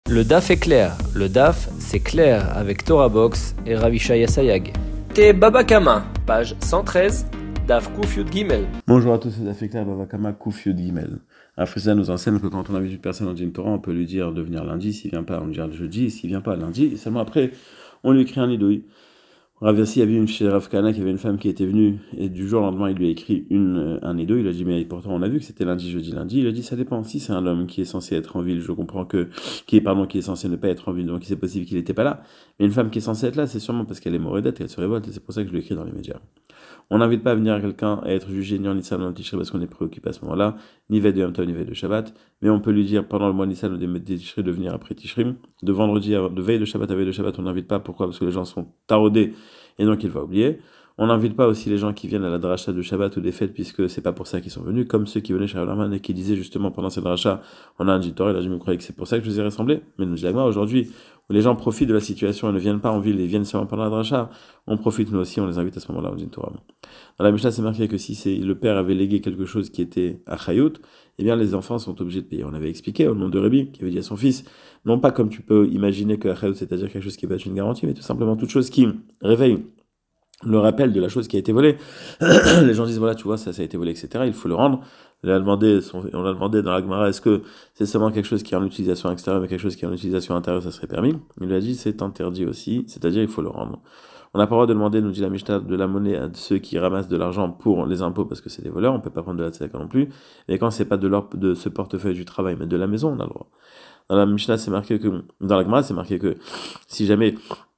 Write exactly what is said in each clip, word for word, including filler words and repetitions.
Le D A F est clair. Le D A F, c'est clair avec Torah Box et Ravishaya Sayag. Te Baba Kama, page cent treize, D A F Kuf Yud Gimel. Bonjour à tous, c'est D A F est clair, Baba Kama, Kuf Yud Gimel. Afrisa nous enseigne que quand on invite une personne dans une Torah, on peut lui dire de venir lundi, s'il vient pas, on lui dit le jeudi, et s'il vient pas lundi, et seulement après, on lui écrit un nidouille. Rav Yassi, il y avait une chez Rav Kana qui avait une femme qui était venue, et du jour au lendemain, il lui a écrit une, un nido. Il a dit, mais pourtant, on a vu que c'était lundi, jeudi, lundi. Il a dit, ça dépend. Si c'est un homme qui est censé être en ville, je comprends que, qui est, pardon, qui est censé ne pas être en ville, donc c'est possible qu'il n'était pas là. Mais une femme qui est censée être là, c'est sûrement parce qu'elle est mauvaise, qu'elle se révolte, et c'est pour ça que je l'ai écrit dans les médias. On n'invite pas à venir quelqu'un à être jugé ni en Nissan ni en Tishri parce qu'on est préoccupé à ce moment-là, ni veille de Yom Tov, ni veille de Shabbat, mais on peut lui dire pendant le mois Nissan ou des Tishri de venir après Tishri, de vendredi, à, de veille de Shabbat à veille de Shabbat, on n'invite pas. Pourquoi? Parce que les gens sont taraudés et donc il va oublier. On n'invite pas aussi les gens qui viennent à la dracha de Shabbat ou des fêtes, puisque c'est pas pour ça qu'ils sont venus, comme ceux qui venaient chez Rav et qui disaient justement pendant cette dracha, on a un Torah, et là je me croyais que c'est pour ça que je vous ai rassemblés. Mais nous disons aujourd'hui, où les gens profitent de la situation et ne viennent pas en ville, ils viennent seulement pendant la dracha, on profite nous aussi, on les invite à ce moment-là au Din Torah. Dans la Mishnah, c'est marqué que si c'est, le père avait légué quelque chose qui était à Chayut, eh bien les enfants sont obligés de payer. On avait expliqué au nom de Rébi, qui avait dit à son fils, non pas comme tu peux imaginer que à Chayut, c'est-à-dire quelque chose qui va être une garantie, mais tout simplement toute chose qui réveille le rappel de la chose qui a été volée. Les gens disent, voilà, tu vois, ça, ça a été volé, et cetera. Il faut le rendre. On a demandé, on a demandé dans la Gemara, est-ce que c'est seulement quelque chose qui est en utilisation extérieure, mais quelque chose qui est en utilisation intérieure, ça serait permis? Il lui a dit, c'est interdit aussi, c'est-à-dire il faut le rendre. On n'a pas le droit de demander, nous dit la Mishnah, de la monnaie à ceux qui ramassent de l'argent pour les impôts parce que c'est des voleurs, on peut pas prendre de la tzedaka non plus. Et quand c'est pas de leur, de ce portefeuille du travail, mais de la maison, on a le droit. Dans la Mishnah, c'est marqué que, dans la Gemara, c'est marqué que si jamais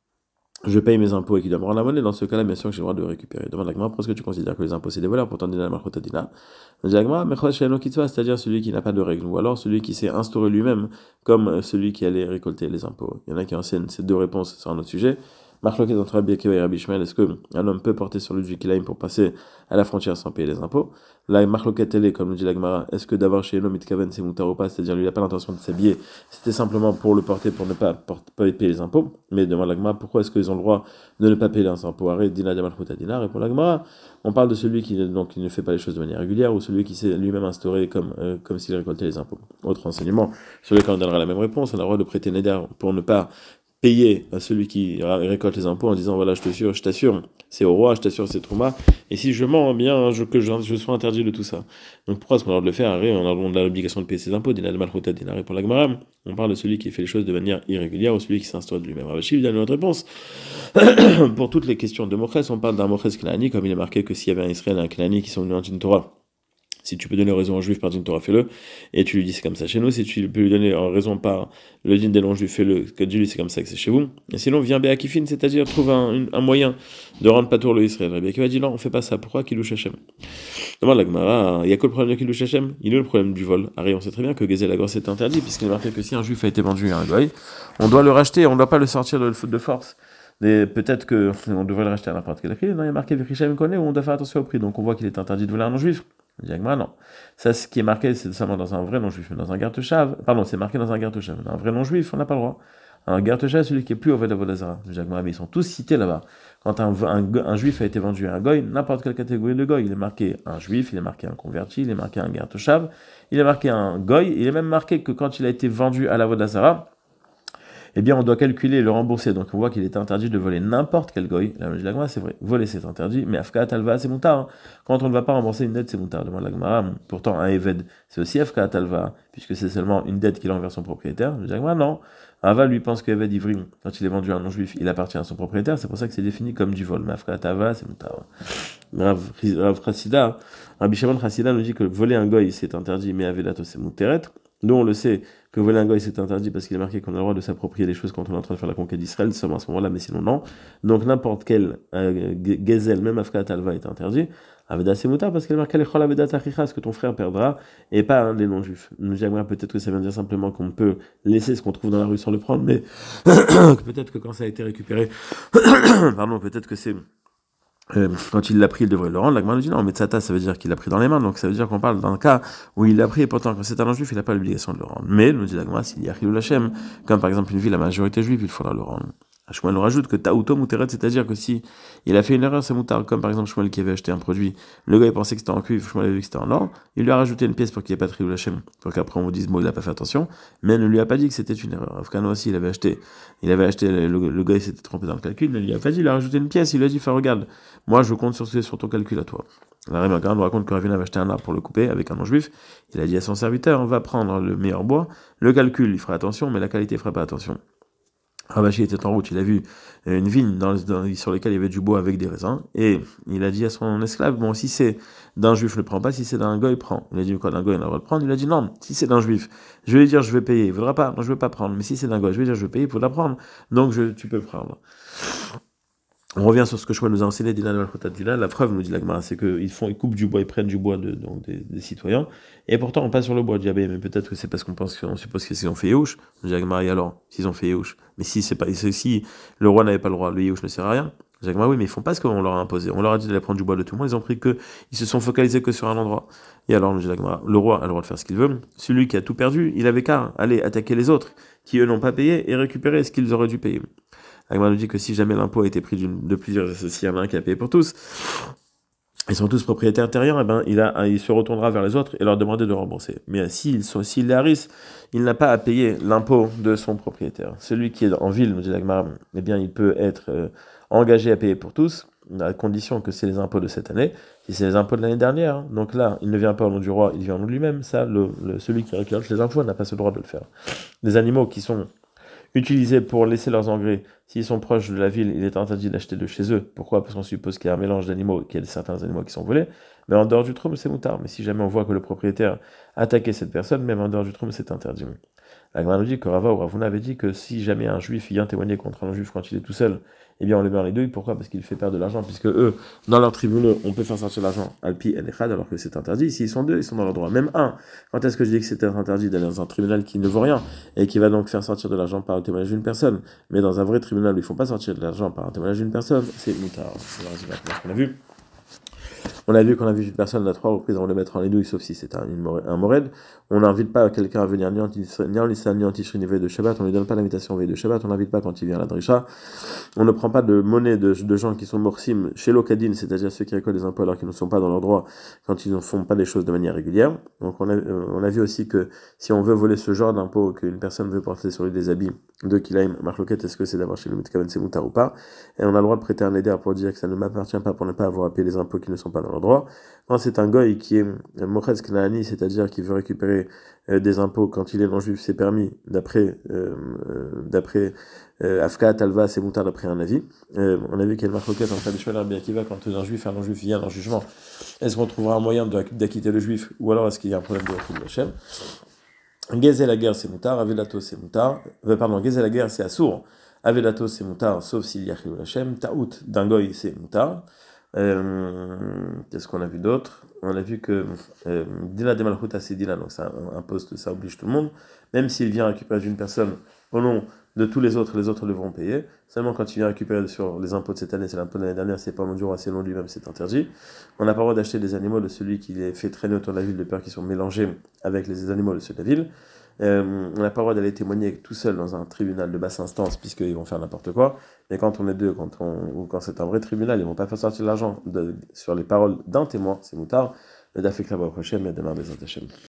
je paye mes impôts et qu'il doit me rendre la monnaie, dans ce cas-là, bien sûr que j'ai le droit de récupérer. Demande la Gemara, pourquoi est-ce que tu considères que les impôts c'est des voleurs? Pourtant, dina la marchota dina. Dit la Gemara, c'est-à-dire celui qui n'a pas de règles, ou alors celui qui s'est instauré lui-même comme celui qui allait récolter les impôts. Il y en a qui enseignent ces deux réponses sur un autre sujet. Marloquet entre Rabbi Akiva et Rabbi Ishmael, est-ce qu'un homme peut porter sur lui du kilaim pour passer à la frontière sans payer les impôts? Là, Marloquet télé, comme nous dit la Gemara, est-ce que d'avoir chez l'homme mitkaven c'est moutar ou pas? C'est-à-dire lui il n'a pas l'intention de s'habiller, c'était simplement pour le porter pour ne pas, porter, pas payer les impôts. Mais demande la Gemara, pourquoi est-ce qu'ils ont le droit de ne pas payer les impôts? Arrête, dina de dinar. Et pour la Gemara, on parle de celui qui, donc, qui ne fait pas les choses de manière régulière ou celui qui s'est lui-même instauré comme, euh, comme s'il récoltait les impôts. Autre enseignement sur lequel on donnera la même réponse, on a le droit de prêter neder pour ne pas payer à celui qui récolte les impôts en disant voilà, je t'assure, je t'assure, c'est au roi, je t'assure, c'est Trouma, et si je mens, bien je, que je, je sois interdit de tout ça. Donc pourquoi est-ce qu'on a le droit de le faire? On a l'obligation de payer ses impôts, dina de malchota dina. Pour la Gemara, on parle de celui qui fait les choses de manière irrégulière ou celui qui s'instaure de lui-même. Ravashi il donne une autre réponse. Pour toutes les questions de Mochès, on parle d'un Mochès Knani, comme il est marqué que s'il y avait un Israël et un Knani qui sont venus en une Torah, si tu peux donner raison aux juifs par din Torah, fais-le. Et tu lui dis c'est comme ça chez nous. Si tu peux lui donner raison par le din des longs juifs, fais-le. Que Dieu lui c'est comme ça que c'est chez vous. Et sinon, viens Béakifin, c'est-à-dire trouve un, un moyen de rendre patour le Israël. Rabbi Akiva dit non, on fait pas ça. Pourquoi Kilouch Hashem? Demande la Gemara, il y a quoi le problème de Kilouch Hashem? Il est le problème du vol. Arrête, on sait très bien que Gezel la grosse est interdit, puisqu'il est marqué que si un juif a été vendu à un goy, on doit le racheter, on ne doit pas le sortir de, de force. Mais peut-être qu'on devrait le racheter à n'importe quel prix. Non, il y a marqué Vichishem connaît où on doit faire attention au prix. Donc on voit qu'il est interdit de voler un non-juif. Diagma, non. Ça, ce qui est marqué, c'est seulement dans un vrai non-juif, mais dans un garde-chave. Pardon, c'est marqué dans un garde-chave. Un vrai non-juif, on n'a pas le droit. Un garde-chave, celui qui est plus au Vodazara. Diagma, mais ils sont tous cités là-bas. Quand un, un, un juif a été vendu à un goy, n'importe quelle catégorie de goy, il est marqué un juif, il est marqué un converti, il est marqué un garde-chave, il est marqué un goy, il est même marqué que quand il a été vendu à la Vodazara, eh bien, on doit calculer et le rembourser. Donc, on voit qu'il est interdit de voler n'importe quel goy. La logique de la Gemara, c'est vrai. Voler, c'est interdit. Mais Afka Talva, c'est moutar. Quand on ne va pas rembourser une dette, c'est moutar. Demande la Gemara. Pourtant, un Eved, c'est aussi Afka Talva, puisque c'est seulement une dette qu'il a envers son propriétaire. La Gemara, non. Ava lui pense que Eved Ivri, quand il est vendu à un non-juif, il appartient à son propriétaire. C'est pour ça que c'est défini comme du vol. Mais Afka Talva, c'est moutar. Rav Chassida, Rabbi Shimon Chassida nous dit que voler un goy, c'est interdit, mais Avedato, c'est mouteret. Nous, on le sait que voler un goy c'est interdit parce qu'il est marqué qu'on a le droit de s'approprier des choses quand on est en train de faire la conquête d'Israël, seulement à ce moment-là, mais sinon non. Donc n'importe quel euh, gezel, même Afka Talva est interdit. Aveda c'est moutar parce qu'il est marqué les chol aveda tachicha, ce que ton frère perdra, et pas hein, les non-juifs. Nous j'aimerais peut-être que ça vient dire simplement qu'on peut laisser ce qu'on trouve dans la rue sans le prendre, mais peut-être que quand ça a été récupéré, pardon, peut-être que c'est Euh, quand il l'a pris, il devrait le rendre. La Gemara nous dit non, mais tzata, ça veut dire qu'il l'a pris dans les mains, donc ça veut dire qu'on parle d'un cas où il l'a pris et pourtant quand c'est un non-juif, il n'a pas l'obligation de le rendre. Mais, nous dit la Gemara, s'il y a Chilul Hashem, comme par exemple une ville à majorité juive, il faudra le rendre. Shmuel nous rajoute que ta'uto muteret, c'est-à-dire que si il a fait une erreur, c'est moutar, comme par exemple Shmuel qui avait acheté un produit, le gars il pensait que c'était en cuivre, Shmuel avait vu que c'était en or, il lui a rajouté une pièce pour qu'il n'y ait pas de Chilul Hashem, pour qu'après on vous dise, bon, il n'a pas fait attention, mais elle ne lui a pas dit que c'était une erreur. Afghano aussi, il avait acheté, il avait acheté, le, le gars il s'était trompé dans le calcul, il ne lui a pas dit, il a rajouté une pièce, il lui a dit, enfin regarde, moi je compte sur, sur ton calcul à toi. La Rémi nous raconte que Ravina avait acheté un arbre pour le couper avec un non-juif, il a dit à son serviteur, on va prendre le meilleur bois, le calcul il fera attention, mais la qualité il fera pas attention. Ravachi était en route, il a vu une vigne dans, dans, sur laquelle il y avait du bois avec des raisins, et il a dit à son esclave, bon, si c'est d'un juif, ne le prends pas, si c'est d'un goy, prends. Il a dit, quoi, d'un goy, on a le droit de prendre? Il a dit, non, si c'est d'un juif, je vais lui dire, je vais payer, il ne voudra pas, non, je ne veux pas prendre, mais si c'est d'un goy, je vais dire, je vais payer, il faudra prendre, donc je, tu peux prendre. On revient sur ce que Shmuel nous a enseigné, Dinan al-Khotadila. La preuve, nous dit la Gemara, c'est qu'ils font, ils coupent du bois, ils prennent du bois de, donc des, des citoyens, et pourtant on passe sur le bois. Diabé, mais peut-être que c'est parce qu'on pense qu'on suppose qu'ils ont fait Yehush. Nous dit la Gemara, alors, s'ils ont fait Yehush. Mais si c'est pas, si le roi n'avait pas le droit, le Yehush ne sert à rien. Nous dit la Gemara, oui, mais ils font pas ce qu'on leur a imposé. On leur a dit d'aller prendre du bois de tout le monde, ils ont pris que, ils se sont focalisés que sur un endroit. Et alors, nous dit la Gemara, le roi a le droit de faire ce qu'il veut. Celui qui a tout perdu, il avait qu'à aller attaquer les autres, qui eux n'ont pas payé, et récupérer ce qu'ils auraient dû payer. Agma nous dit que si jamais l'impôt a été pris de plusieurs associés, il y en a un qui a payé pour tous, ils sont tous propriétaires terriens, et ben il, a, il se retournera vers les autres et leur demander de rembourser. Mais s'ils sont, s'il est à risque, il n'a pas à payer l'impôt de son propriétaire. Celui qui est en ville, nous dit l'Agma, eh bien il peut être euh, engagé à payer pour tous, à condition que c'est les impôts de cette année. Si c'est les impôts de l'année dernière, hein, donc là, il ne vient pas au nom du roi, il vient au nom de lui-même. Ça, le, le, celui qui réclame les impôts n'a pas ce droit de le faire. Les animaux qui sont utilisés pour laisser leurs engrais, s'ils sont proches de la ville, il est interdit d'acheter de chez eux. Pourquoi? Parce qu'on suppose qu'il y a un mélange d'animaux, qu'il y a certains animaux qui sont volés. Mais en dehors du troum, c'est moutard. Mais si jamais on voit que le propriétaire attaquait cette personne, même en dehors du troum, c'est interdit. La Gemara nous dit que Rava ou Ravuna avait dit que si jamais un juif vient témoigner contre un juif quand il est tout seul, eh bien on le met dans les douilles. Pourquoi? Parce qu'il fait perdre de l'argent, puisque eux, dans leurs tribunaux, on peut faire sortir l'argent alpi et echad, alors que c'est interdit. S'ils sont deux, ils sont dans leur droit. Même un. Quand est-ce que je dis que c'était interdit d'aller dans un tribunal qui ne vaut rien et qui va donc faire sortir de l'argent par le témoignage d'une personne? Mais dans un vrai tribunal où ils ne font pas sortir de l'argent par un témoignage d'une personne, c'est moutard. C'est ce qu'on a vu. On a vu qu'on invite une personne à trois reprises avant de le mettre en édouille, sauf si c'est un, un mored. On n'invite pas quelqu'un à venir ni en Nissan ni en Tishri ni veille de Shabbat. On ne lui donne pas l'invitation veille de Shabbat. On n'invite pas quand il vient à la Drisha. On ne prend pas de monnaie de, de gens qui sont morsim chez l'Okadin, c'est-à-dire ceux qui récoltent des impôts alors qu'ils ne sont pas dans leur droit quand ils ne font pas les choses de manière régulière. Donc on a, on a vu aussi que si on veut voler ce genre d'impôt, qu'une personne veut porter sur lui des habits de Kilaim, Marloquette, est-ce que c'est d'avoir chez le Mitkaven c'est moutar ou pas? Et on a le droit de prêter un éder pour dire que ça ne m'appartient pas pour ne pas avoir à payer les impôts qui ne sont pas dans leur droit. Quand c'est un goy qui est Mochez Knaani, c'est-à-dire qui veut récupérer euh, des impôts quand il est non-juif, c'est permis, d'après euh, d'après euh, Afka, Talva, c'est moutard d'après un avis. Euh, on a vu qu'il y a une marloquette entre les Shmuel et Rabbi Akiva quand un juif et un non-juif vient en jugement. Est-ce qu'on trouvera un moyen d'acquitter le juif ou alors est-ce qu'il y a un problème de refus de Hachem? Gézer la guerre, c'est moutard, Avelato, c'est moutard. Euh, pardon, Gézer la guerre, c'est assour. Avelato, c'est moutard, sauf s'il y a Chilul Hashem. Taout, d'un goy, c'est moutard. Euh, Qu'est-ce qu'on a vu d'autre? On a vu que euh, Dina de Malchut Asidina, donc ça impose, ça oblige tout le monde, même s'il vient récupérer d'une personne au nom de tous les autres, les autres devront payer. Seulement quand il vient récupérer sur les impôts de cette année, c'est l'impôt de l'année dernière, c'est pas mon du roi, c'est non lui-même, c'est interdit. On n'a pas le droit d'acheter des animaux de celui qui les fait traîner autour de la ville de peur qu'ils sont mélangés avec les animaux de ceux de la ville. Euh, on n'a pas le droit d'aller témoigner tout seul dans un tribunal de basse instance puisqu'ils vont faire n'importe quoi. Mais quand on est deux, quand on, ou quand c'est un vrai tribunal, ils vont pas faire sortir l'argent de, sur les paroles d'un témoin, c'est moutard. Le dafek la prochaine, mais demain, Bezat Hashem.